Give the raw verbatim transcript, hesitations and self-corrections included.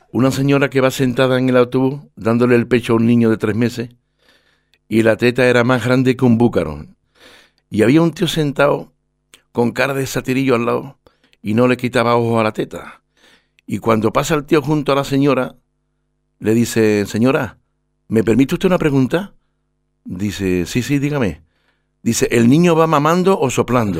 Una señora que va sentada en el autobús dándole el pecho a un niño de tres meses y la teta era más grande que un búcaro. Y había un tío sentado con cara de satirillo al lado y no le quitaba ojo a la teta. Y cuando pasa el tío junto a la señora, le dice: señora, ¿me permite usted una pregunta? Dice: sí, sí, dígame. Dice: ¿el niño va mamando o soplando?